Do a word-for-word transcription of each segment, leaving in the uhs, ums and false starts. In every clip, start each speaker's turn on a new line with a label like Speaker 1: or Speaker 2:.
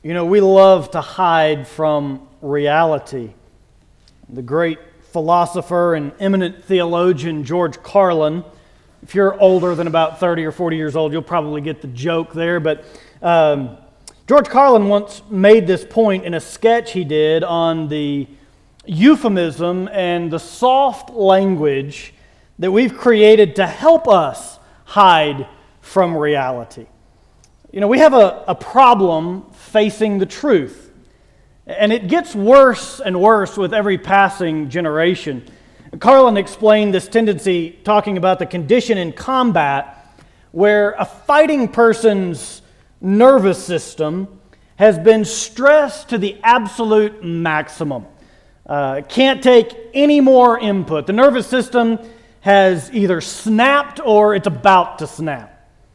Speaker 1: You know, we love to hide from reality. The great philosopher and eminent theologian George Carlin, if you're older than about thirty or forty years old, you'll probably get the joke there, but um, George Carlin once made this point in a sketch he did on the euphemism and the soft language that we've created to help us hide from reality. You know, we have a, a problem facing the truth, and it gets worse and worse with every passing generation. Carlin explained this tendency talking about the condition in combat where a fighting person's nervous system has been stressed to the absolute maximum. Uh, can't take any more input. The nervous system has either snapped or it's about to snap.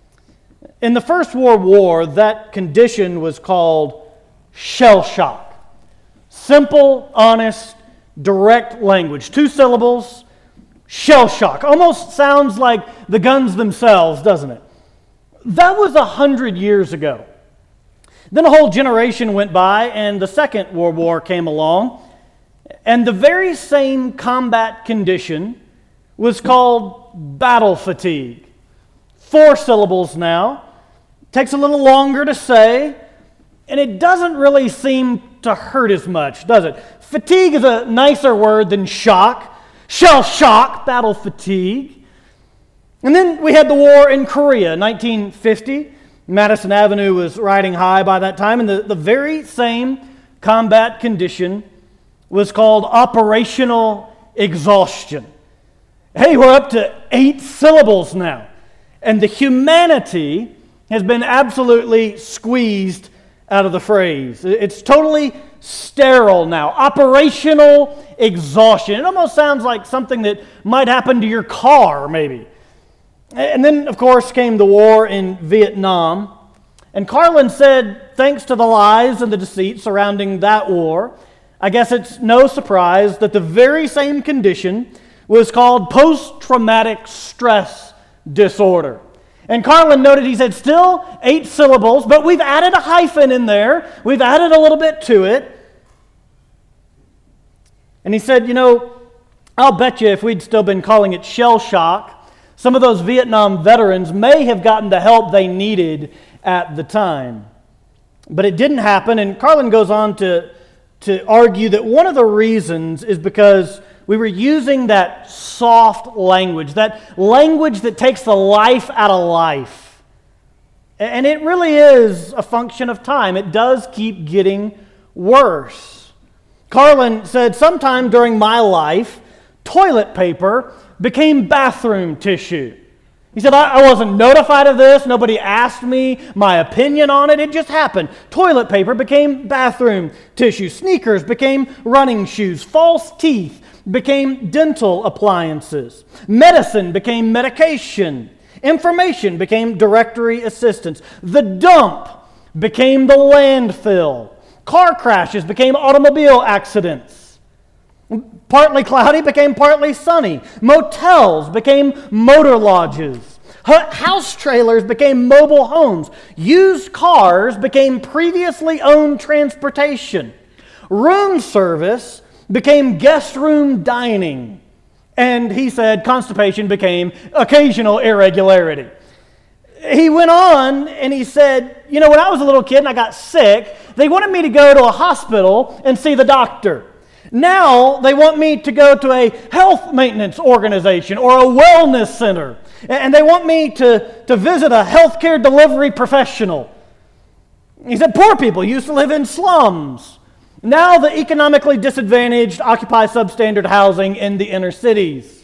Speaker 1: In the First World War, that condition was called shell shock. Simple, honest, direct language. Two syllables, shell shock. Almost sounds like the guns themselves, doesn't it? That was a hundred years ago. Then a whole generation went by and the Second World War came along, and the very same combat condition was called battle fatigue. Four syllables now. Takes a little longer to say, and it doesn't really seem to hurt as much, does it? Fatigue is a nicer word than shock. Shell shock, battle fatigue. And then we had the war in Korea, nineteen fifty. Madison Avenue was riding high by that time, and the, the very same combat condition was called operational exhaustion. Hey, we're up to eight syllables now, and the humanity has been absolutely squeezed out of the phrase. It's totally sterile now. Operational exhaustion. It almost sounds like something that might happen to your car, maybe. And then, of course, came the war in Vietnam. And Carlin said, thanks to the lies and the deceit surrounding that war, I guess it's no surprise that the very same condition was called post-traumatic stress disorder. And Carlin noted, he said, still eight syllables, but we've added a hyphen in there. We've added a little bit to it. And he said, you know, I'll bet you if we'd still been calling it shell shock, some of those Vietnam veterans may have gotten the help they needed at the time. But it didn't happen, and Carlin goes on to, to argue that one of the reasons is because we were using that soft language, that language that takes the life out of life. And it really is a function of time. It does keep getting worse. Carlin said, sometime during my life, toilet paper became bathroom tissue. He said, I, I wasn't notified of this. Nobody asked me my opinion on it. It just happened. Toilet paper became bathroom tissue. Sneakers became running shoes. False teeth became dental appliances. Medicine became medication. Information became directory assistance. The dump became the landfill. Car crashes became automobile accidents. Partly cloudy became partly sunny. Motels became motor lodges. House trailers became mobile homes. Used cars became previously owned transportation. Room service became guest room dining. And he said constipation became occasional irregularity. He went on and he said, you know, when I was a little kid and I got sick, they wanted me to go to a hospital and see the doctor. Now they want me to go to a health maintenance organization or a wellness center. And they want me to, to visit a healthcare delivery professional. He said poor people used to live in slums. Now the economically disadvantaged occupy substandard housing in the inner cities.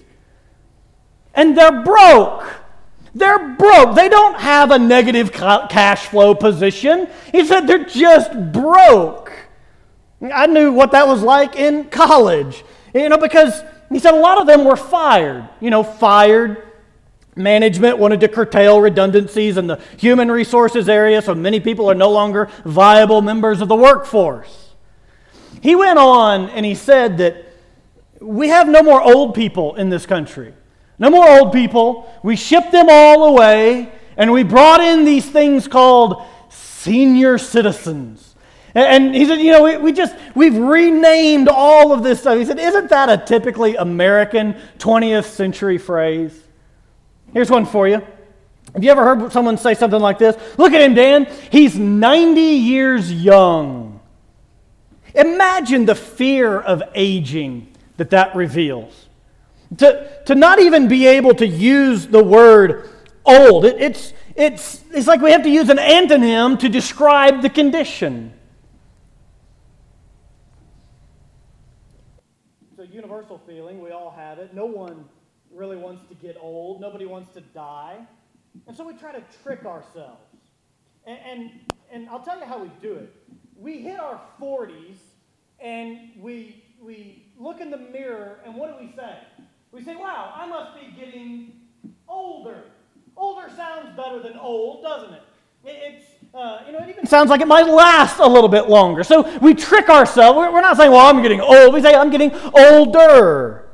Speaker 1: And they're broke. They're broke. They don't have a negative ca- cash flow position. He said they're just broke. I knew what that was like in college. You know, because he said a lot of them were fired. You know, fired. Management wanted to curtail redundancies in the human resources area, so many people are no longer viable members of the workforce. He went on and he said that we have no more old people in this country. No more old people. We shipped them all away, and we brought in these things called senior citizens. And, and he said, you know, we, we just, we've renamed all of this stuff. He said, isn't that a typically American twentieth century phrase? Here's one for you. Have you ever heard someone say something like this? Look at him, Dan. He's ninety years young. Imagine the fear of aging that that reveals. To, to not even be able to use the word old. It, it's, it's, it's like we have to use an antonym to describe the condition. It's a universal feeling. We all have it. No one really wants to get old. Nobody wants to die. And so we try to trick ourselves. And, and, and I'll tell you how we do it. We hit our forties and we, we look in the mirror and what do we say? We say, wow, I must be getting older. Older sounds better than old, doesn't it? It's, uh, you know, it even sounds like it might last a little bit longer. So we trick ourselves. We're not saying, well, I'm getting old. We say, I'm getting older.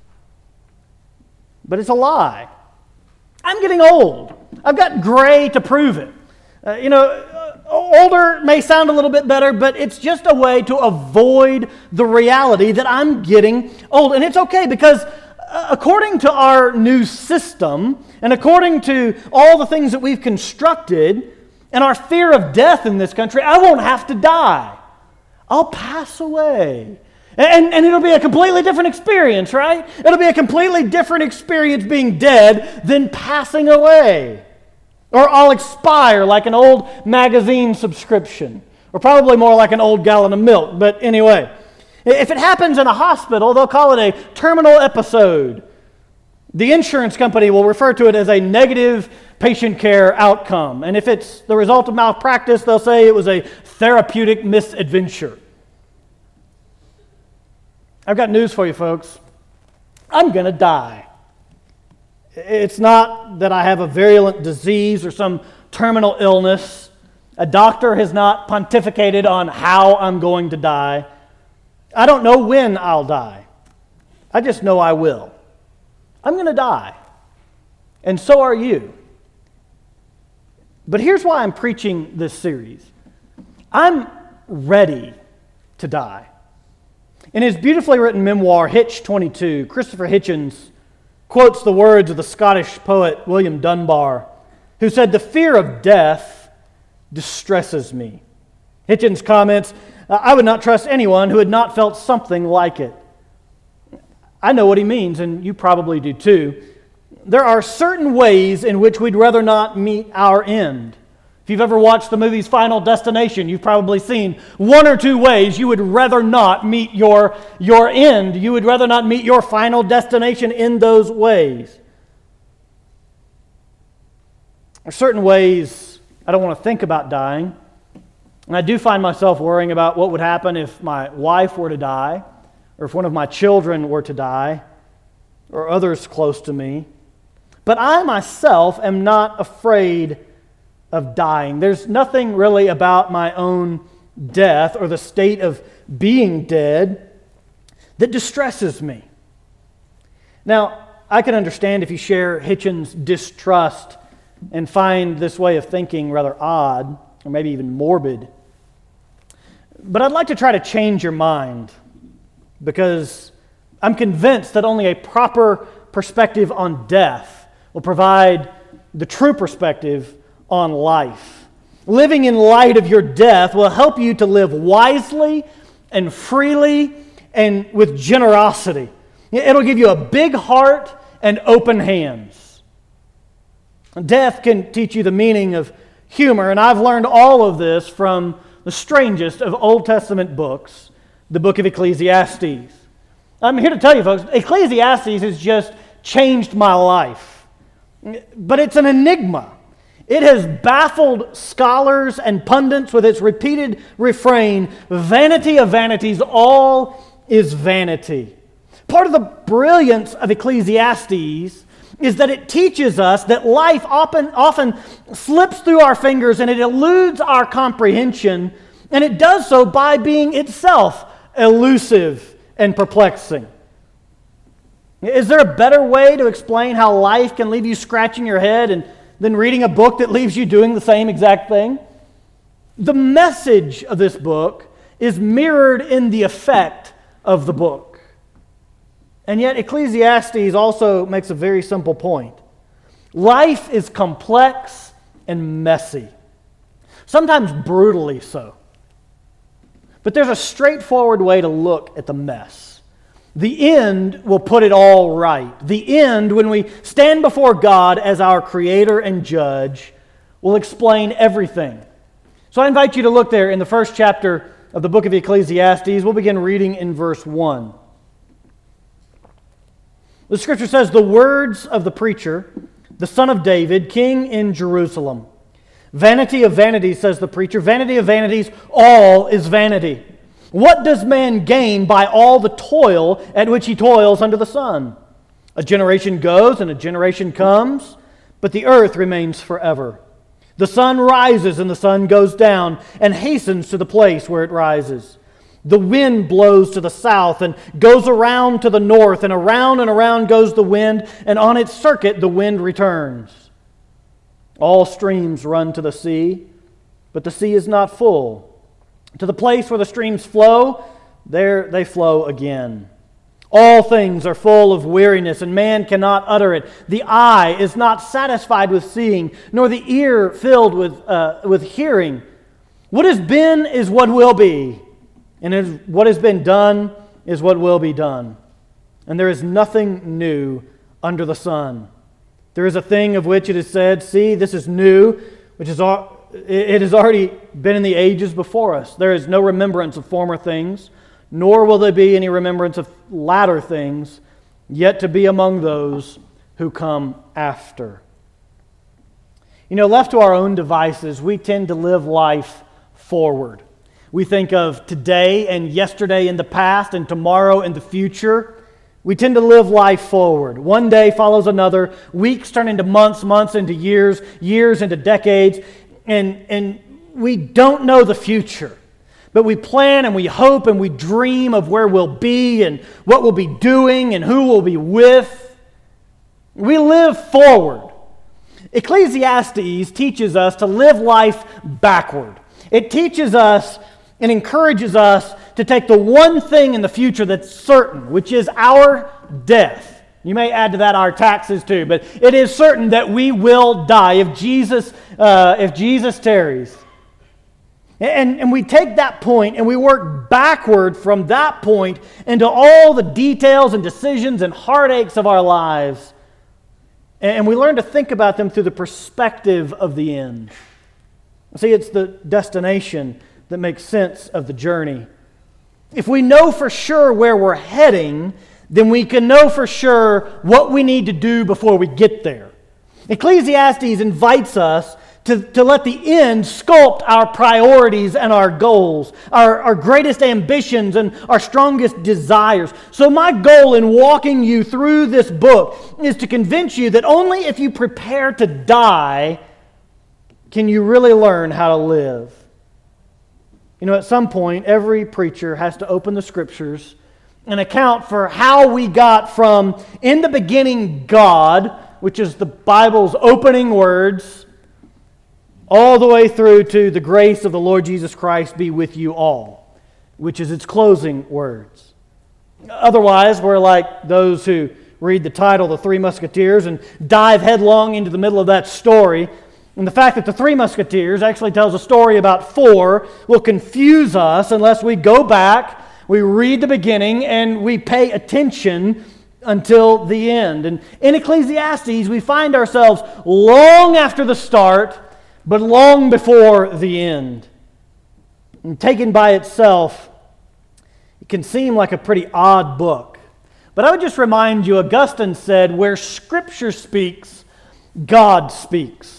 Speaker 1: But it's a lie. I'm getting old. I've got gray to prove it. Uh, you know, uh, older may sound a little bit better, but it's just a way to avoid the reality that I'm getting old. And it's okay because uh, according to our new system and according to all the things that we've constructed and our fear of death in this country, I won't have to die. I'll pass away. And, and it'll be a completely different experience, right? It'll be a completely different experience being dead than passing away. Or I'll expire like an old magazine subscription. Or probably more like an old gallon of milk. But anyway, if it happens in a hospital, they'll call it a terminal episode. The insurance company will refer to it as a negative patient care outcome. And if it's the result of malpractice, they'll say it was a therapeutic misadventure. I've got news for you, folks. I'm going to die. It's not that I have a virulent disease or some terminal illness. A doctor has not pontificated on how I'm going to die. I don't know when I'll die. I just know I will. I'm going to die. And so are you. But here's why I'm preaching this series. I'm ready to die. In his beautifully written memoir, Hitch twenty-two, Christopher Hitchens quotes the words of the Scottish poet William Dunbar, who said, "The fear of death distresses me." Hitchens comments, "I would not trust anyone who had not felt something like it." I know what he means, and you probably do too. There are certain ways in which we'd rather not meet our end. If you've ever watched the movie's Final Destination, you've probably seen one or two ways you would rather not meet your, your end. You would rather not meet your final destination in those ways. There are certain ways I don't want to think about dying. And I do find myself worrying about what would happen if my wife were to die, or if one of my children were to die, or others close to me. But I myself am not afraid of dying. There's nothing really about my own death or the state of being dead that distresses me. Now, I can understand if you share Hitchens' distrust and find this way of thinking rather odd or maybe even morbid. But I'd like to try to change your mind because I'm convinced that only a proper perspective on death will provide the true perspective on life. Living in light of your death will help you to live wisely and freely and with generosity. It'll give you a big heart and open hands. Death can teach you the meaning of humor, and I've learned all of this from the strangest of Old Testament books, the book of Ecclesiastes. I'm here to tell you, folks, Ecclesiastes has just changed my life. But it's an enigma. It has baffled scholars and pundits with its repeated refrain, "Vanity of vanities, all is vanity." Part of the brilliance of Ecclesiastes is that it teaches us that life often, often slips through our fingers and it eludes our comprehension, and it does so by being itself elusive and perplexing. Is there a better way to explain how life can leave you scratching your head and than reading a book that leaves you doing the same exact thing? The message of this book is mirrored in the effect of the book. And yet Ecclesiastes also makes a very simple point. Life is complex and messy, sometimes brutally so. But there's a straightforward way to look at the mess. The end will put it all right. The end, when we stand before God as our Creator and Judge, will explain everything. So I invite you to look there in the first chapter of the book of Ecclesiastes. We'll begin reading in verse one. The scripture says, "The words of the preacher, the son of David, king in Jerusalem. Vanity of vanities, says the preacher, vanity of vanities, all is vanity. What does man gain by all the toil at which he toils under the sun? A generation goes and a generation comes, but the earth remains forever. The sun rises and the sun goes down and hastens to the place where it rises. The wind blows to the south and goes around to the north, and around and around goes the wind, and on its circuit the wind returns. All streams run to the sea, but the sea is not full. To the place where the streams flow, there they flow again. All things are full of weariness, and man cannot utter it. The eye is not satisfied with seeing, nor the ear filled with, uh, with hearing. What has been is what will be, and is, what has been done is what will be done. And there is nothing new under the sun. There is a thing of which it is said, see, this is new, which is it has already been in the ages before us. There is no remembrance of former things, nor will there be any remembrance of latter things, yet to be among those who come after." You know, left to our own devices, we tend to live life forward. We think of today and yesterday in the past and tomorrow in the future. We tend to live life forward. One day follows another. Weeks turn into months, months into years, years into decades. And, and we don't know the future. But we plan and we hope and we dream of where we'll be and what we'll be doing and who we'll be with. We live forward. Ecclesiastes teaches us to live life backward. It teaches us and encourages us to take the one thing in the future that's certain, which is our death. You may add to that our taxes too, but it is certain that we will die if Jesus, uh, if Jesus tarries. And, and we take that point and we work backward from that point into all the details and decisions and heartaches of our lives. And we learn to think about them through the perspective of the end. See, it's the destination that makes sense of the journey. If we know for sure where we're heading, then we can know for sure what we need to do before we get there. Ecclesiastes invites us to, to let the end sculpt our priorities and our goals, our, our greatest ambitions and our strongest desires. So my goal in walking you through this book is to convince you that only if you prepare to die can you really learn how to live. You know, at some point, every preacher has to open the Scriptures and account for how we got from in the beginning God, which is the Bible's opening words, all the way through to the grace of the Lord Jesus Christ be with you all, which is its closing words. Otherwise, we're like those who read the title, The Three Musketeers, and dive headlong into the middle of that story. And the fact that the Three Musketeers actually tells a story about four will confuse us unless we go back, we read the beginning, and we pay attention until the end. And in Ecclesiastes, we find ourselves long after the start, but long before the end. And taken by itself, it can seem like a pretty odd book. But I would just remind you, Augustine said, where Scripture speaks, God speaks.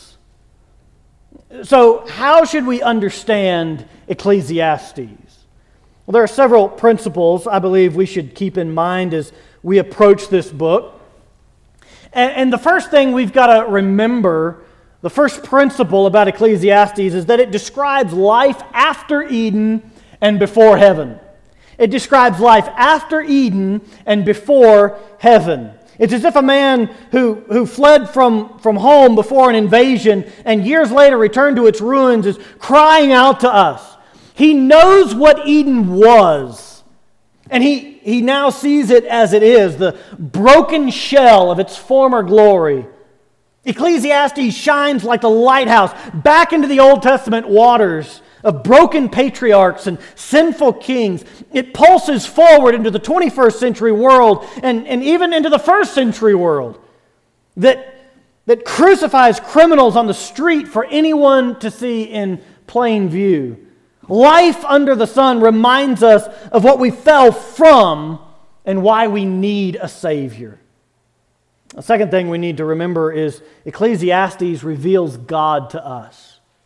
Speaker 1: So how should we understand Ecclesiastes? Well, there are several principles I believe we should keep in mind as we approach this book. And, and the first thing we've got to remember, the first principle about Ecclesiastes is that it describes life after Eden and before heaven. It describes life after Eden and before heaven. It's as if a man who, who fled from, from home before an invasion and years later returned to its ruins is crying out to us. He knows what Eden was, and he, he now sees it as it is, the broken shell of its former glory. Ecclesiastes shines like the lighthouse back into the Old Testament waters of broken patriarchs and sinful kings. It pulses forward into the twenty-first century world and, and even into the first century world that, that crucifies criminals on the street for anyone to see in plain view. Life under the sun reminds us of what we fell from and why we need a Savior. The second thing we need to remember is Ecclesiastes reveals God to us.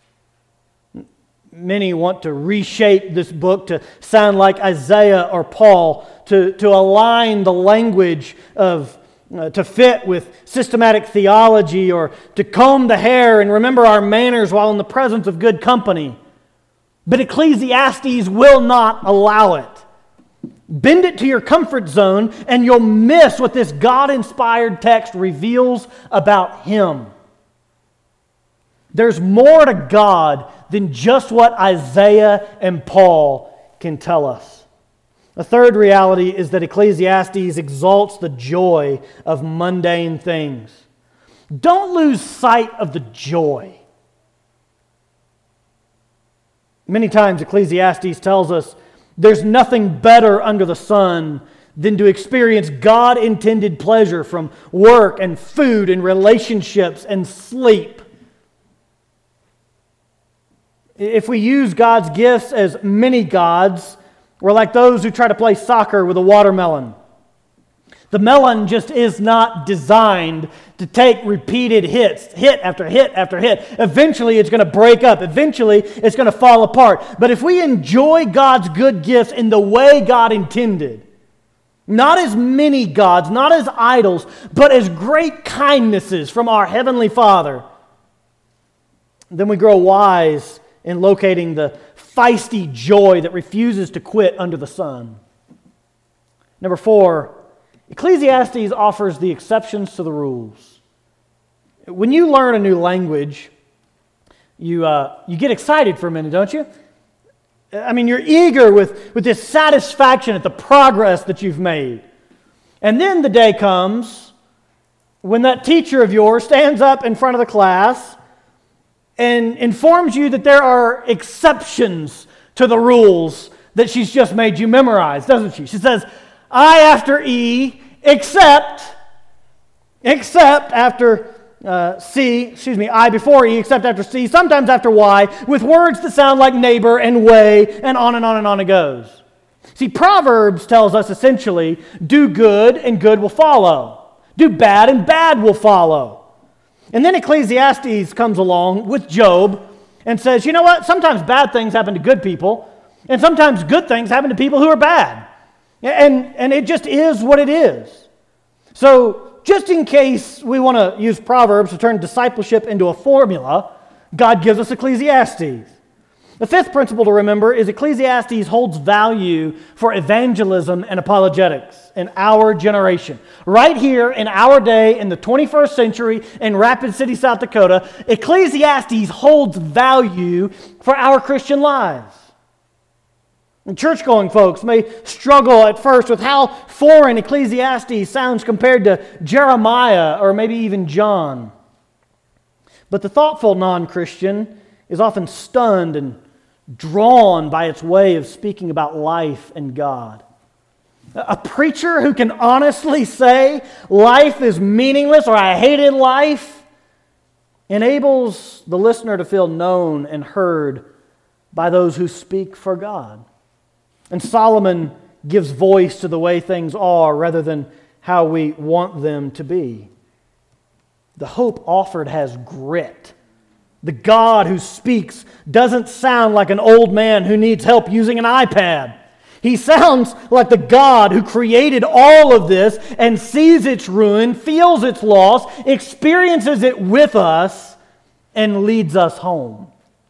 Speaker 1: Many want to reshape this book to sound like Isaiah or Paul, to, to align the language of uh, to fit with systematic theology, or to comb the hair and remember our manners while in the presence of good company. But Ecclesiastes will not allow it. Bend it to your comfort zone and you'll miss what this God-inspired text reveals about Him. There's more to God than just what Isaiah and Paul can tell us. The third reality is that Ecclesiastes exalts the joy of mundane things. Don't lose sight of the joy. Many times Ecclesiastes tells us there's nothing better under the sun than to experience God-intended pleasure from work and food and relationships and sleep. If we use God's gifts as mini gods, we're like those who try to play soccer with a watermelon. The melon just is not designed to take repeated hits, hit after hit after hit. Eventually it's going to break up. Eventually it's going to fall apart. But if we enjoy God's good gifts in the way God intended, not as mini gods, not as idols, but as great kindnesses from our Heavenly Father, then we grow wise in locating the feisty joy that refuses to quit under the sun. Number four, Ecclesiastes offers the exceptions to the rules. When you learn a new language, you uh, you get excited for a minute, don't you? I mean, you're eager with, with this satisfaction at the progress that you've made. And then the day comes when that teacher of yours stands up in front of the class and informs you that there are exceptions to the rules that she's just made you memorize, doesn't she? She says, I after E, except, except after uh, C, excuse me, I before E, except after C, sometimes after Y, with words that sound like neighbor and way, and on and on and on it goes. See, Proverbs tells us essentially, do good and good will follow. Do bad and bad will follow. And then Ecclesiastes comes along with Job and says, you know what? Sometimes bad things happen to good people, and sometimes good things happen to people who are bad. And, and it just is what it is. So just in case we want to use Proverbs to turn discipleship into a formula, God gives us Ecclesiastes. The fifth principle to remember is Ecclesiastes holds value for evangelism and apologetics in our generation. Right here in our day, in the twenty-first century, in Rapid City, South Dakota, Ecclesiastes holds value for our Christian lives. And church-going folks may struggle at first with how foreign Ecclesiastes sounds compared to Jeremiah or maybe even John. But the thoughtful non-Christian is often stunned and drawn by its way of speaking about life and God. A preacher who can honestly say life is meaningless or I hated life enables the listener to feel known and heard by those who speak for God. And Solomon gives voice to the way things are rather than how we want them to be. The hope offered has grit. The God who speaks doesn't sound like an old man who needs help using an iPad. He sounds like the God who created all of this and sees its ruin, feels its loss, experiences it with us, and leads us home.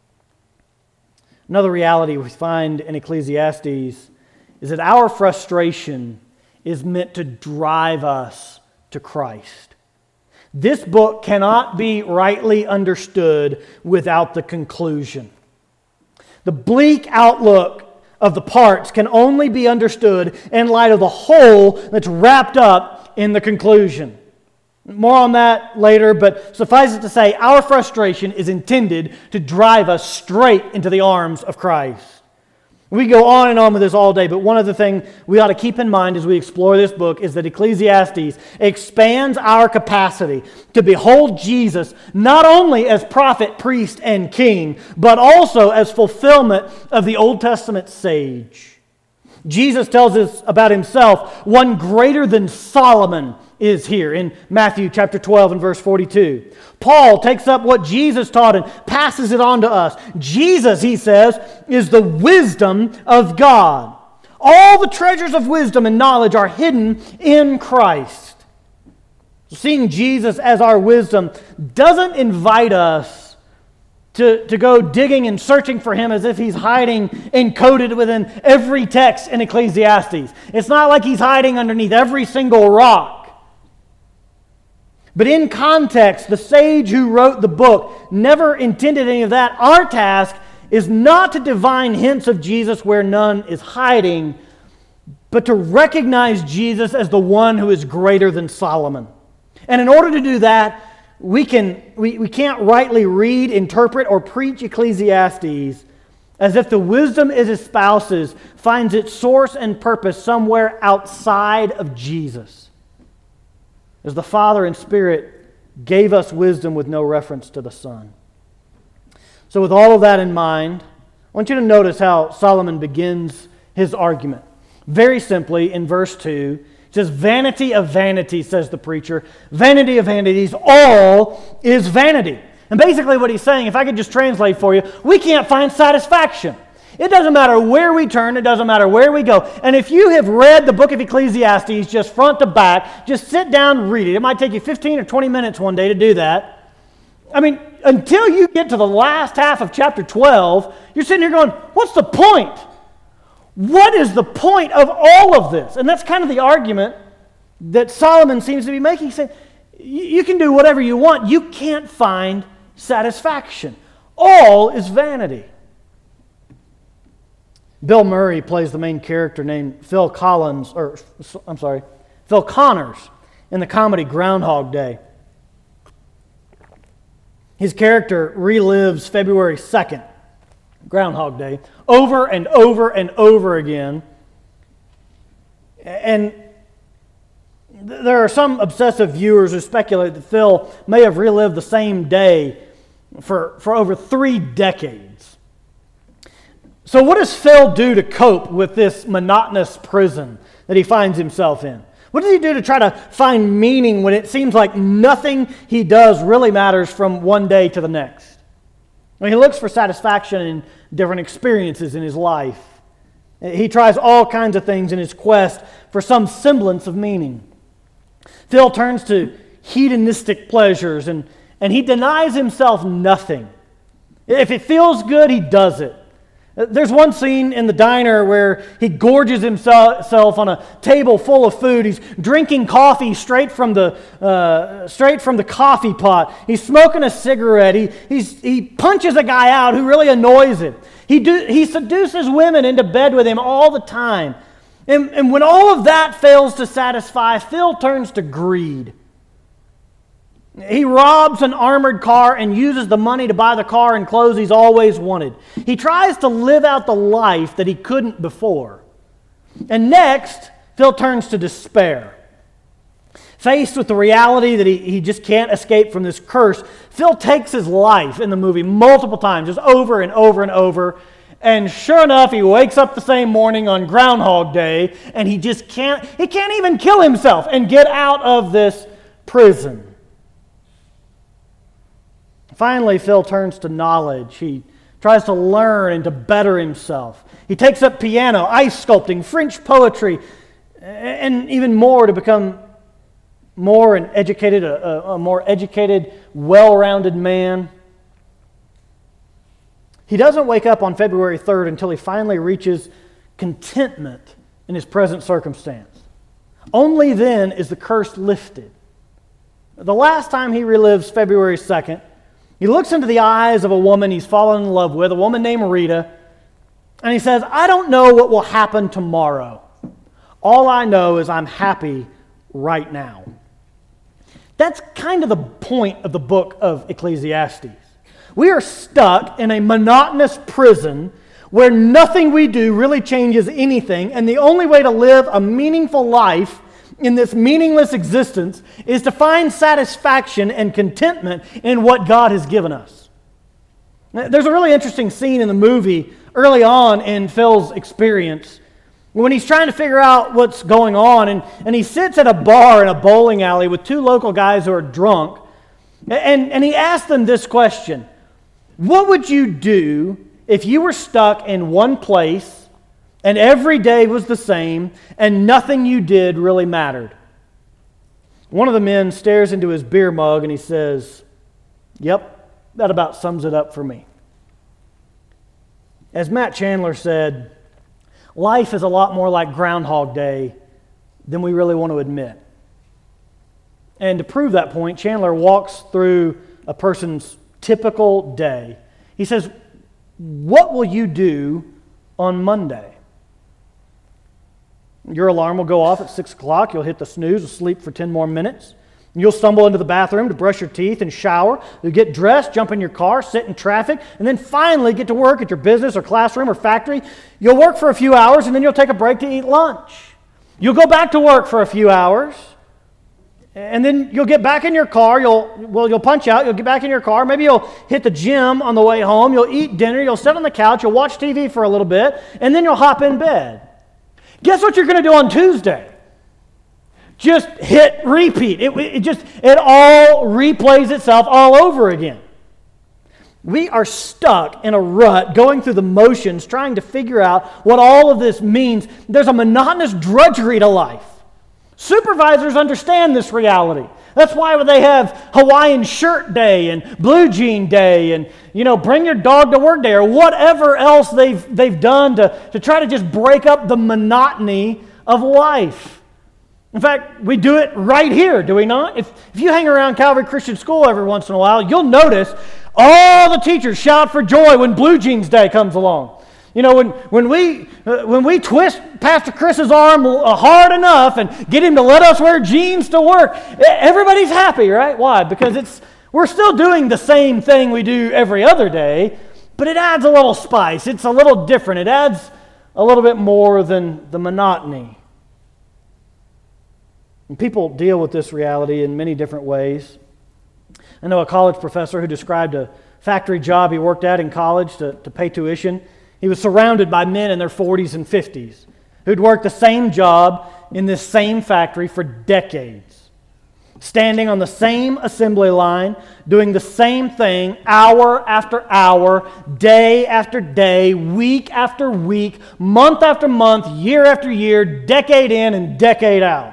Speaker 1: Another reality we find in Ecclesiastes is that our frustration is meant to drive us to Christ. This book cannot be rightly understood without the conclusion. The bleak outlook of the parts can only be understood in light of the whole that's wrapped up in the conclusion. More on that later, but suffice it to say, our frustration is intended to drive us straight into the arms of Christ. We go on and on with this all day, but one other thing we ought to keep in mind as we explore this book is that Ecclesiastes expands our capacity to behold Jesus not only as prophet, priest, and king, but also as fulfillment of the Old Testament sage. Jesus tells us about himself, one greater than Solomon is here in Matthew chapter twelve and verse forty-two. Paul takes up what Jesus taught and passes it on to us. Jesus, he says, is the wisdom of God. All the treasures of wisdom and knowledge are hidden in Christ. Seeing Jesus as our wisdom doesn't invite us to, to go digging and searching for him as if he's hiding encoded within every text in Ecclesiastes. It's not like he's hiding underneath every single rock. But in context, the sage who wrote the book never intended any of that. Our task is not to divine hints of Jesus where none is hiding, but to recognize Jesus as the one who is greater than Solomon. And in order to do that, we, can, we, we can't rightly read, interpret, or preach Ecclesiastes as if the wisdom it espouses finds its source and purpose somewhere outside of Jesus. As the Father and Spirit gave us wisdom with no reference to the Son. So with all of that in mind, I want you to notice how Solomon begins his argument. Very simply, in verse two, it says, "Vanity of vanities," says the preacher. "Vanity of vanities, all is vanity." And basically what he's saying, if I could just translate for you, we can't find satisfaction. It doesn't matter where we turn. It doesn't matter where we go. And if you have read the book of Ecclesiastes just front to back, just sit down and read it. It might take you fifteen or twenty minutes one day to do that. I mean, until you get to the last half of chapter twelve, you're sitting here going, what's the point? What is the point of all of this? And that's kind of the argument that Solomon seems to be making. He's saying, you can do whatever you want. You can't find satisfaction. All is vanity. Bill Murray plays the main character named Phil Collins, or I'm sorry, Phil Connors in the comedy Groundhog Day. His character relives February second, Groundhog Day, over and over and over again. And there are some obsessive viewers who speculate that Phil may have relived the same day for, for over three decades. So what does Phil do to cope with this monotonous prison that he finds himself in? What does he do to try to find meaning when it seems like nothing he does really matters from one day to the next? Well, he looks for satisfaction in different experiences in his life. He tries all kinds of things in his quest for some semblance of meaning. Phil turns to hedonistic pleasures and, and he denies himself nothing. If it feels good, he does it. There's one scene in the diner where he gorges himself on a table full of food. He's drinking coffee straight from the uh, straight from the coffee pot. He's smoking a cigarette. He he's, he punches a guy out who really annoys him. He do, he seduces women into bed with him all the time. And, and when all of that fails to satisfy, Phil turns to greed. He robs an armored car and uses the money to buy the car and clothes he's always wanted. He tries to live out the life that he couldn't before. And next, Phil turns to despair. Faced with the reality that he, he just can't escape from this curse, Phil takes his life in the movie multiple times, just over and over and over. And sure enough, he wakes up the same morning on Groundhog Day, and he just can't, he can't even kill himself and get out of this prison. Finally, Phil turns to knowledge. He tries to learn and to better himself. He takes up piano, ice sculpting, French poetry, and even more to become more an educated, a, a more educated, well-rounded man. He doesn't wake up on February third until he finally reaches contentment in his present circumstance. Only then is the curse lifted. The last time he relives February second, he looks into the eyes of a woman he's fallen in love with, a woman named Rita, and he says, I don't know what will happen tomorrow. All I know is I'm happy right now. That's kind of the point of the book of Ecclesiastes. We are stuck in a monotonous prison where nothing we do really changes anything, and the only way to live a meaningful life in this meaningless existence is to find satisfaction and contentment in what God has given us. There's a really interesting scene in the movie early on in Phil's experience when he's trying to figure out what's going on, and, and he sits at a bar in a bowling alley with two local guys who are drunk, and, and he asks them this question: what would you do if you were stuck in one place and every day was the same, and nothing you did really mattered? One of the men stares into his beer mug and he says, yep, that about sums it up for me. As Matt Chandler said, life is a lot more like Groundhog Day than we really want to admit. And to prove that point, Chandler walks through a person's typical day. He says, what will you do on Monday? Your alarm will go off at six o'clock. You'll hit the snooze, you'll sleep for ten more minutes. You'll stumble into the bathroom to brush your teeth and shower. You'll get dressed, jump in your car, sit in traffic, and then finally get to work at your business or classroom or factory. You'll work for a few hours, and then you'll take a break to eat lunch. You'll go back to work for a few hours, and then you'll get back in your car. You'll well, you'll punch out. You'll get back in your car. Maybe you'll hit the gym on the way home. You'll eat dinner. You'll sit on the couch. You'll watch T V for a little bit, and then you'll hop in bed. Guess what you're going to do on Tuesday? Just hit repeat. It, it just it all replays itself all over again. We are stuck in a rut, going through the motions, trying to figure out what all of this means. There's a monotonous drudgery to life. Supervisors understand this reality. That's why they have Hawaiian shirt day and blue jean day and, you know, bring your dog to work day or whatever else they've, they've done to, to try to just break up the monotony of life. In fact, we do it right here, do we not? If, if you hang around Calvary Christian School every once in a while, you'll notice all the teachers shout for joy when blue jeans day comes along. You know, when, when, we, uh, when we twist Pastor Chris's arm hard enough and get him to let us wear jeans to work, everybody's happy, right? Why? Because it's we're still doing the same thing we do every other day, but it adds a little spice. It's a little different. It adds a little bit more than the monotony. And people deal with this reality in many different ways. I know a college professor who described a factory job he worked at in college to, to pay tuition. He was surrounded by men in their forties and fifties who'd worked the same job in this same factory for decades, standing on the same assembly line, doing the same thing hour after hour, day after day, week after week, month after month, year after year, decade in and decade out.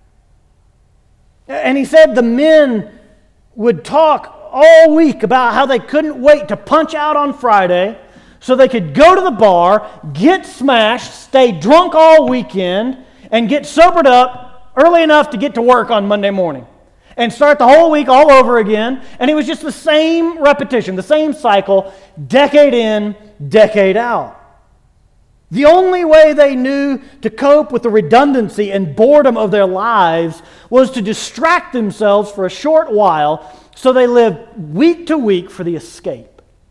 Speaker 1: And he said the men would talk all week about how they couldn't wait to punch out on Friday so they could go to the bar, get smashed, stay drunk all weekend, and get sobered up early enough to get to work on Monday morning and start the whole week all over again. And it was just the same repetition, the same cycle, decade in, decade out. The only way they knew to cope with the redundancy and boredom of their lives was to distract themselves for a short while, so they lived week to week for the escape.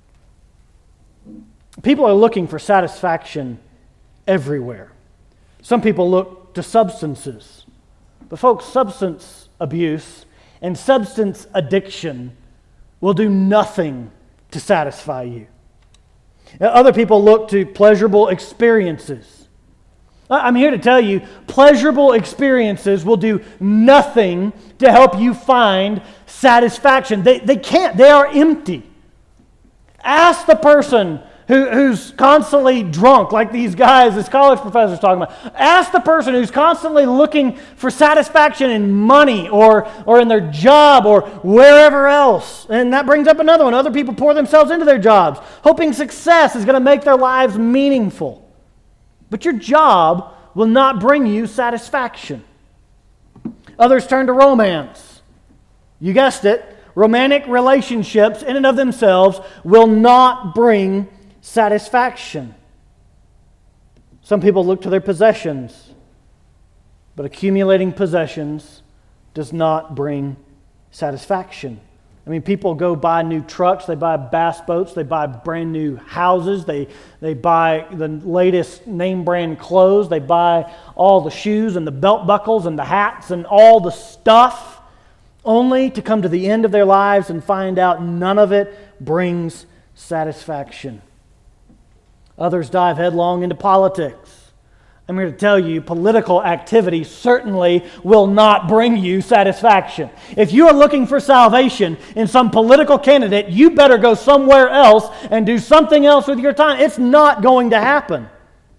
Speaker 1: People are looking for satisfaction everywhere. Some people look to substances. But folks, substance abuse and substance addiction will do nothing to satisfy you. Other people look to pleasurable experiences. I'm here to tell you, pleasurable experiences will do nothing to help you find satisfaction. They, they can't. They are empty. Ask the person who, who's constantly drunk, like these guys, this college professor's talking about. Ask the person who's constantly looking for satisfaction in money or, or in their job or wherever else. And that brings up another one. Other people pour themselves into their jobs, hoping success is going to make their lives meaningful. But your job will not bring you satisfaction. Others turn to romance. You guessed it, romantic relationships in and of themselves will not bring satisfaction. Some people look to their possessions, but accumulating possessions does not bring satisfaction. I mean, people go buy new trucks, they buy bass boats, they buy brand new houses, they, they buy the latest name brand clothes, they buy all the shoes and the belt buckles and the hats and all the stuff, only to come to the end of their lives and find out none of it brings satisfaction. Others dive headlong into politics. I'm here to tell you, political activity certainly will not bring you satisfaction. If you are looking for salvation in some political candidate, you better go somewhere else and do something else with your time. It's not going to happen.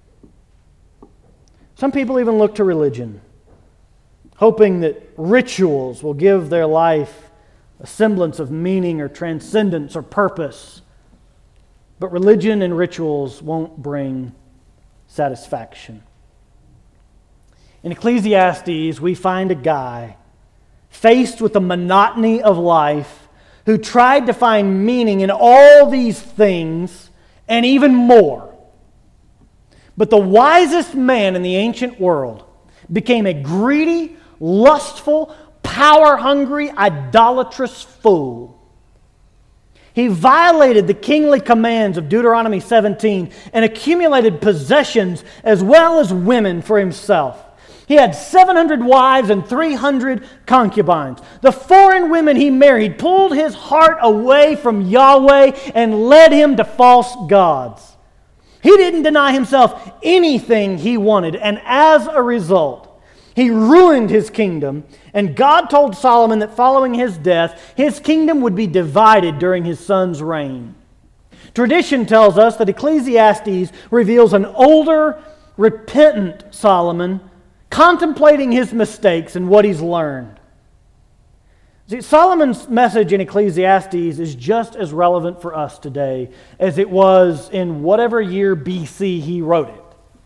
Speaker 1: Some people even look to religion, hoping that rituals will give their life a semblance of meaning or transcendence or purpose. But religion and rituals won't bring satisfaction. In Ecclesiastes, we find a guy faced with the monotony of life who tried to find meaning in all these things and even more. But the wisest man in the ancient world became a greedy, lustful, power-hungry, idolatrous fool. He violated the kingly commands of Deuteronomy seventeen and accumulated possessions as well as women for himself. He had seven hundred wives and three hundred concubines. The foreign women he married pulled his heart away from Yahweh and led him to false gods. He didn't deny himself anything he wanted, and as a result, he ruined his kingdom, and God told Solomon that following his death, his kingdom would be divided during his son's reign. Tradition tells us that Ecclesiastes reveals an older, repentant Solomon contemplating his mistakes and what he's learned. See, Solomon's message in Ecclesiastes is just as relevant for us today as it was in whatever year B C he wrote it.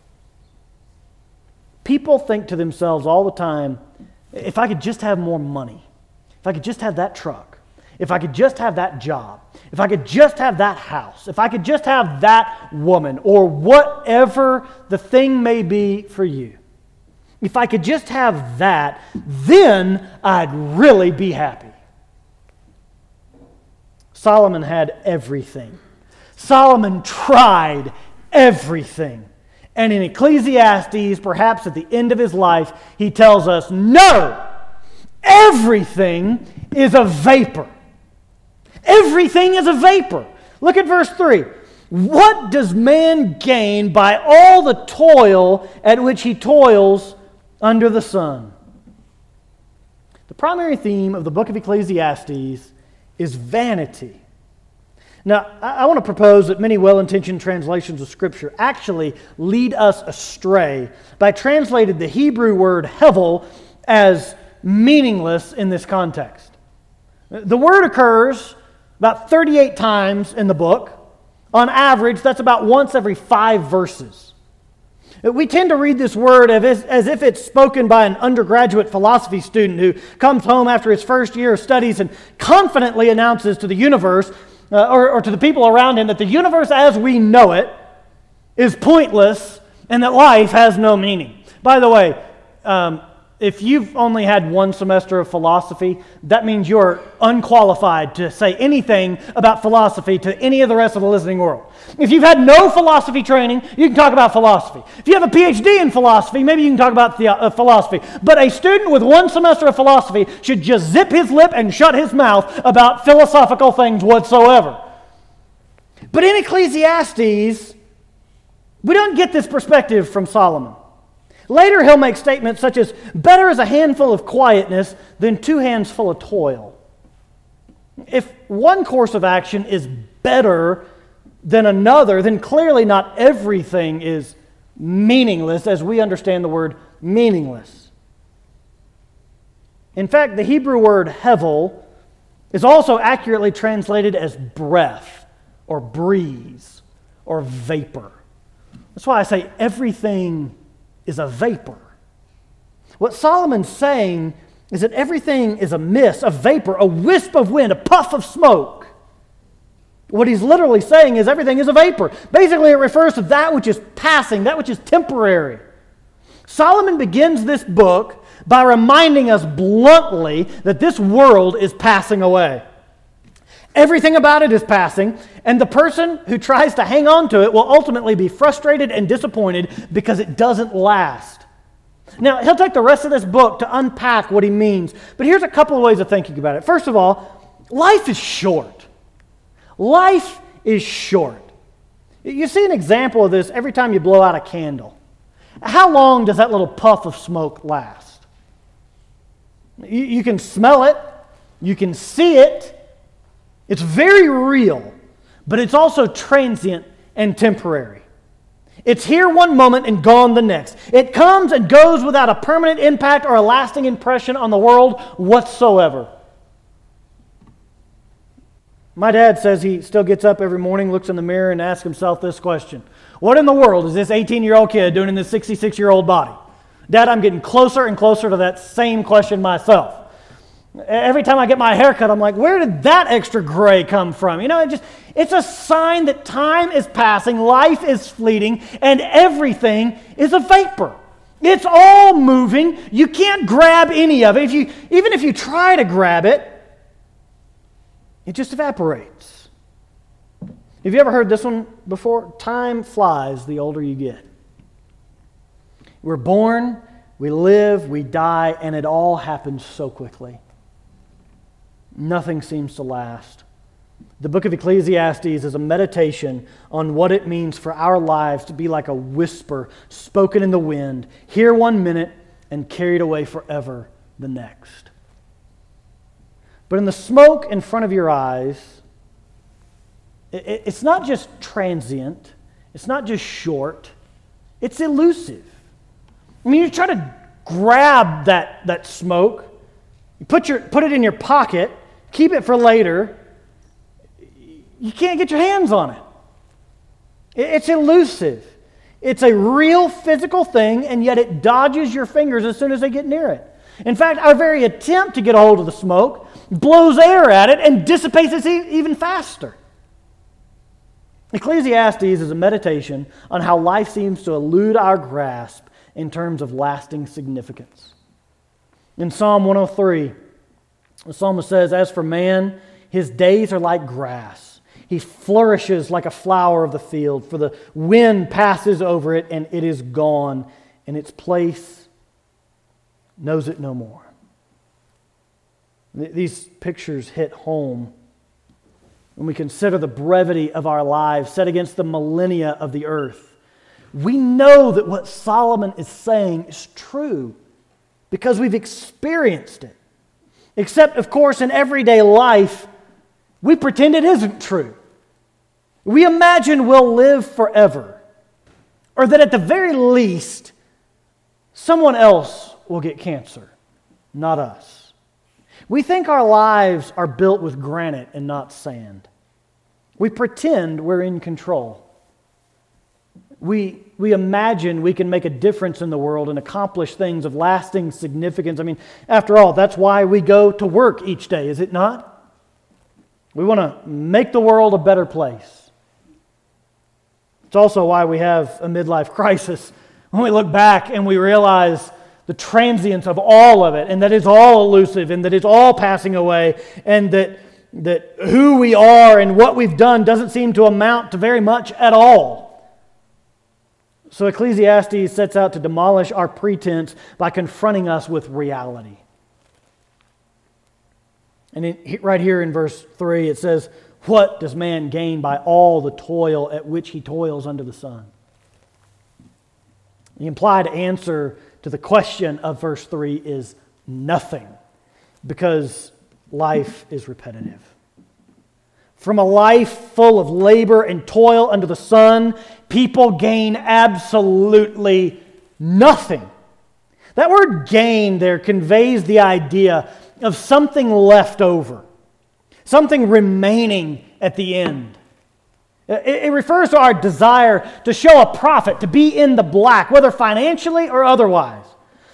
Speaker 1: People think to themselves all the time, if I could just have more money, if I could just have that truck, if I could just have that job, if I could just have that house, if I could just have that woman, or whatever the thing may be for you. If I could just have that, then I'd really be happy. Solomon had everything. Solomon tried everything. And in Ecclesiastes, perhaps at the end of his life, he tells us, no, everything is a vapor. Everything is a vapor. Look at verse three. What does man gain by all the toil at which he toils under the sun? The primary theme of the book of Ecclesiastes is vanity. Now, I want to propose that many well-intentioned translations of Scripture actually lead us astray by translating the Hebrew word hevel as meaningless in this context. The word occurs about thirty-eight times in the book. On average, that's about once every five verses. We tend to read this word as if it's spoken by an undergraduate philosophy student who comes home after his first year of studies and confidently announces to the universe uh, or, or to the people around him that the universe as we know it is pointless and that life has no meaning. By the way, um, if you've only had one semester of philosophy, that means you're unqualified to say anything about philosophy to any of the rest of the listening world. If you've had no philosophy training, you can talk about philosophy. If you have a P H D in philosophy, maybe you can talk about the, uh, philosophy. But a student with one semester of philosophy should just zip his lip and shut his mouth about philosophical things whatsoever. But in Ecclesiastes, we don't get this perspective from Solomon. Later, he'll make statements such as, better is a handful of quietness than two hands full of toil. If one course of action is better than another, then clearly not everything is meaningless as we understand the word meaningless. In fact, the Hebrew word hevel is also accurately translated as breath or breeze or vapor. That's why I say everything is a vapor. What Solomon's saying is that everything is a mist, a vapor, a wisp of wind, a puff of smoke. What he's literally saying is everything is a vapor. Basically, it refers to that which is passing, that which is temporary. Solomon begins this book by reminding us bluntly that this world is passing away. Everything about it is passing, and the person who tries to hang on to it will ultimately be frustrated and disappointed because it doesn't last. Now, he'll take the rest of this book to unpack what he means, but here's a couple of ways of thinking about it. First of all, life is short. Life is short. You see an example of this every time you blow out a candle. How long does that little puff of smoke last? You, you can smell it. You can see it. It's very real, but it's also transient and temporary. It's here one moment and gone the next. It comes and goes without a permanent impact or a lasting impression on the world whatsoever. My dad says he still gets up every morning, looks in the mirror, and asks himself this question: what in the world is this eighteen-year-old kid doing in this sixty-six-year-old body? Dad, I'm getting closer and closer to that same question myself. Every time I get my hair cut, I'm like, where did that extra gray come from? You know, it just it's a sign that time is passing, life is fleeting, and everything is a vapor. It's all moving. You can't grab any of it. If you, even if you try to grab it, it just evaporates. Have you ever heard this one before? Time flies the older you get. We're born, we live, we die, and it all happens so quickly. Nothing seems to last. The book of Ecclesiastes is a meditation on what it means for our lives to be like a whisper spoken in the wind, here one minute and carried away forever the next. But in the smoke in front of your eyes, it's not just transient, it's not just short, it's elusive. I mean, you try to grab that, that smoke, you put, your, put it in your pocket, keep it for later, you can't get your hands on it. It's elusive. It's a real physical thing, and yet it dodges your fingers as soon as they get near it. In fact, our very attempt to get a hold of the smoke blows air at it and dissipates it even faster. Ecclesiastes is a meditation on how life seems to elude our grasp in terms of lasting significance. In Psalm one oh three, the psalmist says, "As for man, his days are like grass. He flourishes like a flower of the field, for the wind passes over it and it is gone, and its place knows it no more." These pictures hit home when we consider the brevity of our lives set against the millennia of the earth. We know that what Solomon is saying is true because we've experienced it. Except, of course, in everyday life, we pretend it isn't true. We imagine we'll live forever, or that at the very least, someone else will get cancer, not us. We think our lives are built with granite and not sand. We pretend we're in control. We, we imagine we can make a difference in the world and accomplish things of lasting significance. I mean, after all, that's why we go to work each day, is it not? We want to make the world a better place. It's also why we have a midlife crisis when we look back and we realize the transience of all of it, and that it's all elusive, and that it's all passing away, and that, that who we are and what we've done doesn't seem to amount to very much at all. So Ecclesiastes sets out to demolish our pretense by confronting us with reality. And it, right here in verse three, it says, "What does man gain by all the toil at which he toils under the sun?" The implied answer to the question of verse three is nothing, because life is repetitive. From a life full of labor and toil under the sun, people gain absolutely nothing. That word gain there conveys the idea of something left over, something remaining at the end. It refers to our desire to show a profit, to be in the black, whether financially or otherwise.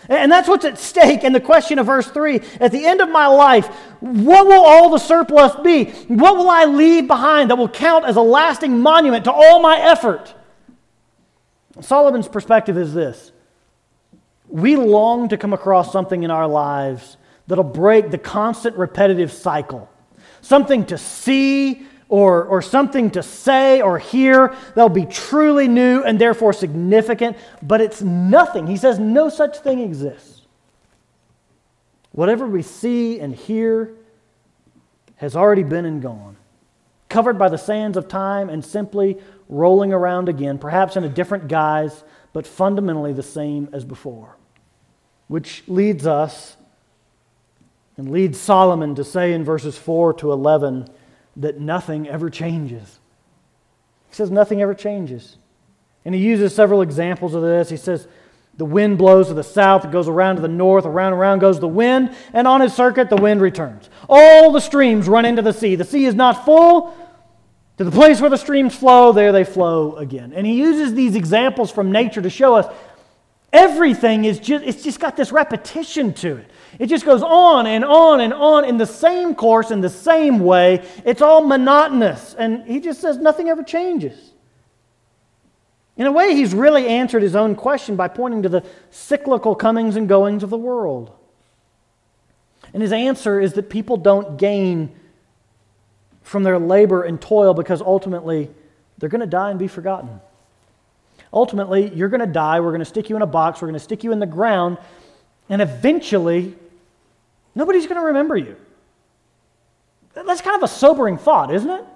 Speaker 1: And that's what's at stake in the question of verse three. At the end of my life, what will all the surplus be? What will I leave behind that will count as a lasting monument to all my effort? Solomon's perspective is this. We long to come across something in our lives that'll break the constant repetitive cycle. Something to see or, or something to say or hear that'll be truly new and therefore significant, but it's nothing. He says no such thing exists. Whatever we see and hear has already been and gone, covered by the sands of time and simply rolling around again, perhaps in a different guise, but fundamentally the same as before. Which leads us and leads Solomon to say in verses four to eleven that nothing ever changes. He says nothing ever changes. And he uses several examples of this. He says the wind blows to the south, it goes around to the north, around and around goes the wind, and on his circuit the wind returns. All the streams run into the sea. The sea is not full. To the place where the streams flow, there they flow again. And he uses these examples from nature to show us everything is just, it's just got this repetition to it. It just goes on and on and on in the same course, in the same way. It's all monotonous. And he just says nothing ever changes. In a way, he's really answered his own question by pointing to the cyclical comings and goings of the world. And his answer is that people don't gain from their labor and toil because ultimately they're going to die and be forgotten. Ultimately, you're going to die, we're going to stick you in a box, we're going to stick you in the ground, and eventually, nobody's going to remember you. That's kind of a sobering thought, isn't it?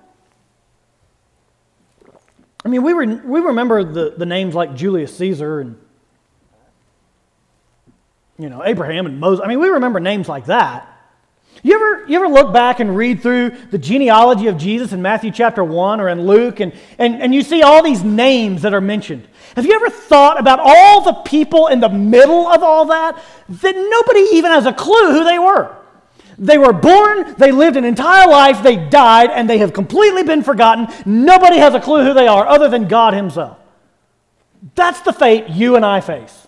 Speaker 1: I mean, we were, we remember the, the names like Julius Caesar and, you know, Abraham and Moses. I mean, we remember names like that. You ever, you ever look back and read through the genealogy of Jesus in Matthew chapter one or in Luke, and, and, and you see all these names that are mentioned? Have you ever thought about all the people in the middle of all that that nobody even has a clue who they were? They were born, they lived an entire life, they died, and they have completely been forgotten. Nobody has a clue who they are other than God himself. That's the fate you and I face.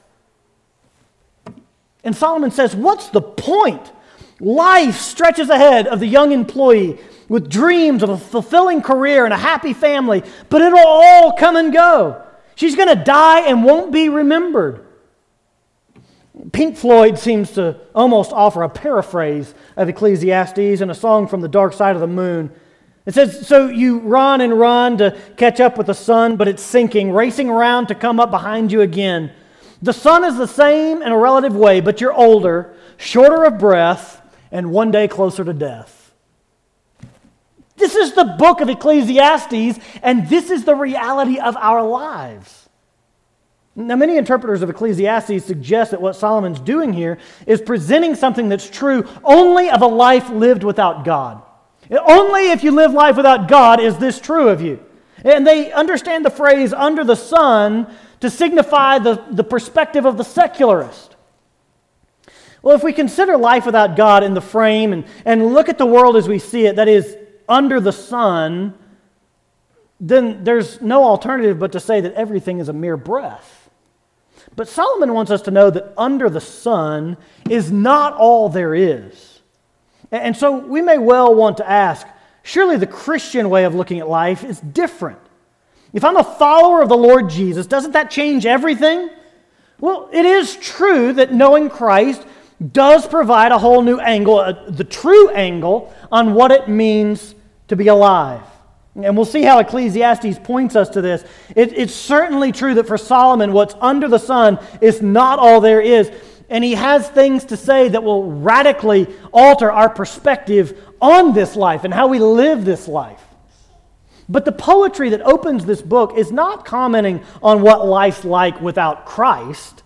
Speaker 1: And Solomon says, what's the point? Life stretches ahead of the young employee with dreams of a fulfilling career and a happy family, but it'll all come and go. She's going to die and won't be remembered. Pink Floyd seems to almost offer a paraphrase of Ecclesiastes in a song from the Dark Side of the Moon. It says, so you run and run to catch up with the sun, but it's sinking, racing around to come up behind you again. The sun is the same in a relative way, but you're older, shorter of breath, and one day closer to death. This is the book of Ecclesiastes, and this is the reality of our lives. Now, many interpreters of Ecclesiastes suggest that what Solomon's doing here is presenting something that's true only of a life lived without God. Only if you live life without God is this true of you. And they understand the phrase under the sun to signify the, the perspective of the secularist. Well, if we consider life without God in the frame and, and look at the world as we see it, that is, under the sun, then there's no alternative but to say that everything is a mere breath. But Solomon wants us to know that under the sun is not all there is. And so we may well want to ask, surely the Christian way of looking at life is different. If I'm a follower of the Lord Jesus, doesn't that change everything? Well, it is true that knowing Christ does provide a whole new angle, uh, the true angle on what it means to be alive. And we'll see how Ecclesiastes points us to this. It, it's certainly true that for Solomon, what's under the sun is not all there is. And he has things to say that will radically alter our perspective on this life and how we live this life. But the poetry that opens this book is not commenting on what life's like without Christ.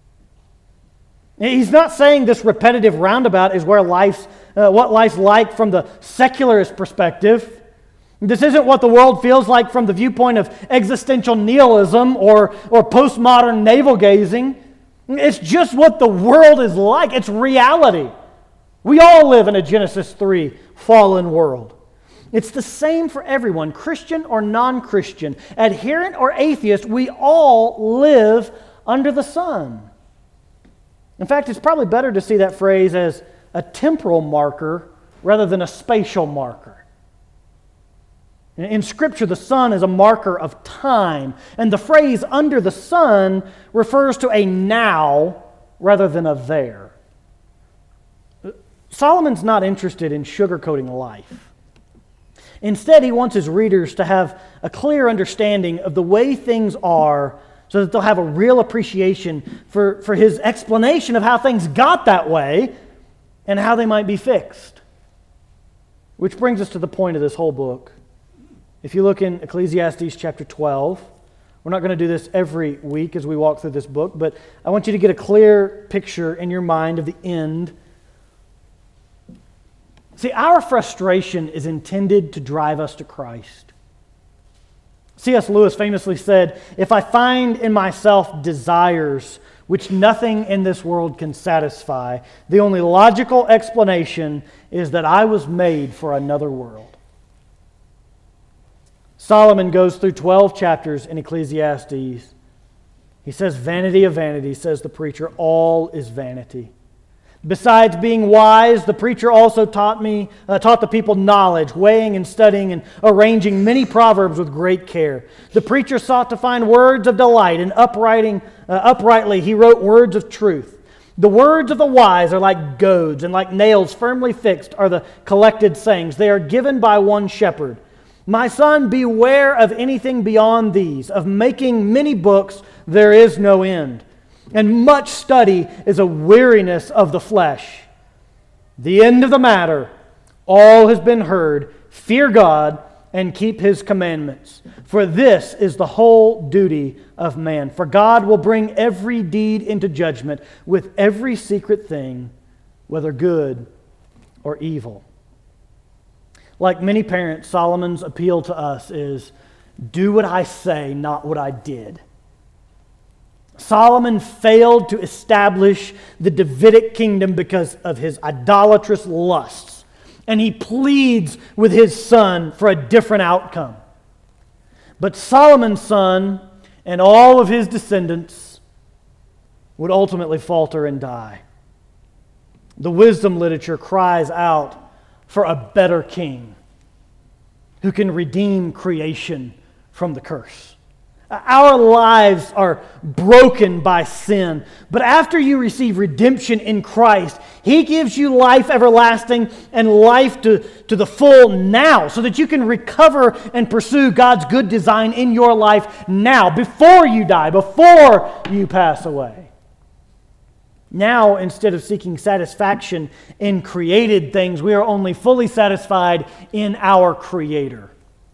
Speaker 1: He's not saying this repetitive roundabout is where life's, uh, what life's like from the secularist perspective. This isn't what the world feels like from the viewpoint of existential nihilism or, or postmodern navel-gazing. It's just what the world is like. It's reality. We all live in a Genesis three fallen world. It's the same for everyone, Christian or non-Christian, adherent or atheist. We all live under the sun. In fact, it's probably better to see that phrase as a temporal marker rather than a spatial marker. In Scripture, the sun is a marker of time, and the phrase under the sun refers to a now rather than a there. Solomon's not interested in sugarcoating life. Instead, he wants his readers to have a clear understanding of the way things are so that they'll have a real appreciation for, for his explanation of how things got that way and how they might be fixed. Which brings us to the point of this whole book. If you look in Ecclesiastes chapter twelve, we're not going to do this every week as we walk through this book, but I want you to get a clear picture in your mind of the end. See, our frustration is intended to drive us to Christ. C S Lewis famously said, "If I find in myself desires which nothing in this world can satisfy, the only logical explanation is that I was made for another world." Solomon goes through twelve chapters in Ecclesiastes. He says, "Vanity of vanity," says the preacher, "all is vanity." Besides being wise, the preacher also taught me, uh, taught the people knowledge, weighing and studying and arranging many proverbs with great care. The preacher sought to find words of delight, and uprighting, uh, uprightly he wrote words of truth. The words of the wise are like goads, and like nails firmly fixed are the collected sayings. They are given by one shepherd. My son, beware of anything beyond these. Of making many books there is no end, and much study is a weariness of the flesh. The end of the matter, all has been heard. Fear God and keep His commandments, for this is the whole duty of man. For God will bring every deed into judgment with every secret thing, whether good or evil. Like many parents, Solomon's appeal to us is, do what I say, not what I did. Solomon failed to establish the Davidic kingdom because of his idolatrous lusts, and he pleads with his son for a different outcome. But Solomon's son and all of his descendants would ultimately falter and die. The wisdom literature cries out for a better king who can redeem creation from the curse. Our lives are broken by sin, but after you receive redemption in Christ, He gives you life everlasting and life to, to the full now, so that you can recover and pursue God's good design in your life now, before you die, before you pass away. Now, instead of seeking satisfaction in created things, we are only fully satisfied in our Creator,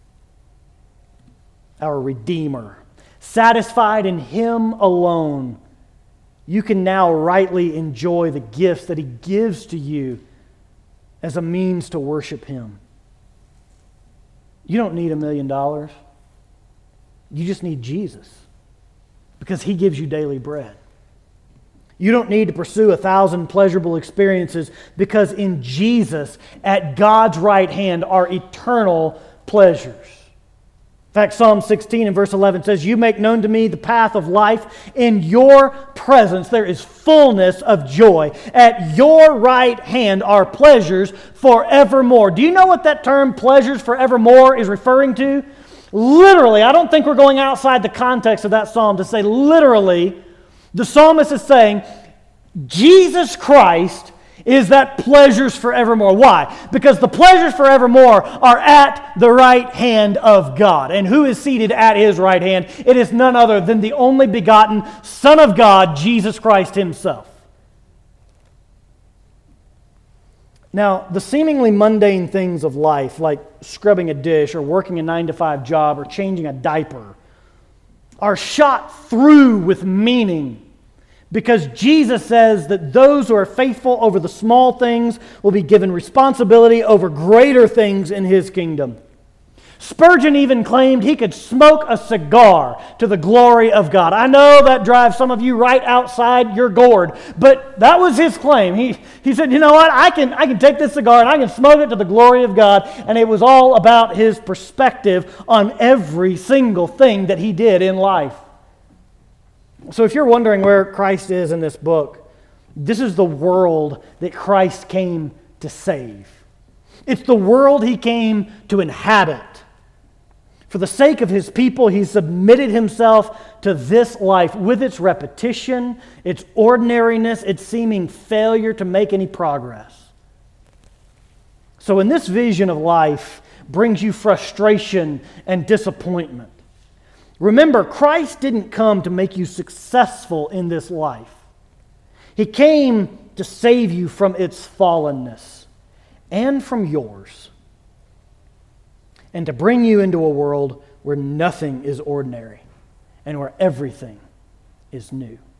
Speaker 1: our Redeemer. Satisfied in Him alone, you can now rightly enjoy the gifts that He gives to you as a means to worship Him. You don't need a million dollars. You just need Jesus, because He gives you daily bread. You don't need to pursue a thousand pleasurable experiences, because in Jesus, at God's right hand, are eternal pleasures. In fact, Psalm sixteen and verse eleven says, "You make known to me the path of life. In your presence there is fullness of joy. At your right hand are pleasures forevermore." Do you know what that term, pleasures forevermore, is referring to? Literally, I don't think we're going outside the context of that psalm to say literally, the psalmist is saying, Jesus Christ is that pleasures forevermore. Why? Because the pleasures forevermore are at the right hand of God. And who is seated at His right hand? It is none other than the only begotten Son of God, Jesus Christ Himself. Now, the seemingly mundane things of life, like scrubbing a dish or working a nine to five job or changing a diaper, are shot through with meaning, because Jesus says that those who are faithful over the small things will be given responsibility over greater things in His kingdom. Spurgeon even claimed he could smoke a cigar to the glory of God. I know that drives some of you right outside your gourd, but that was his claim. He, he said, you know what, I can, I can take this cigar and I can smoke it to the glory of God, and it was all about his perspective on every single thing that he did in life. So if you're wondering where Christ is in this book, This is the world that Christ came to save. It's the world he came to inhabit. For the sake of his people, he submitted himself to this life with its repetition, its ordinariness, its seeming failure to make any progress. So when this vision of life brings you frustration and disappointment, remember, Christ didn't come to make you successful in this life. He came to save you from its fallenness and from yours, and to bring you into a world where nothing is ordinary and where everything is new.